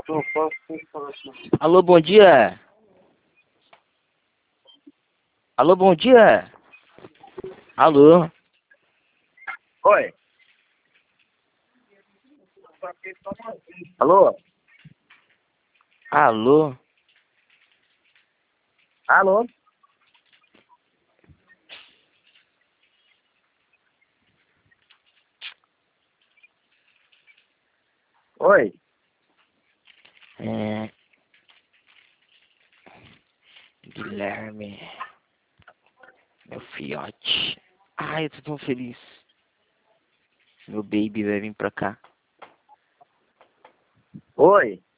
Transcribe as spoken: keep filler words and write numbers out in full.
Alô, bom dia. Alô, bom dia. Alô. Oi. Alô? Alô. Alô? Oi. É... Guilherme. Meu fiote. Ai, eu tô tão feliz. Meu baby vai vir pra cá. Oi.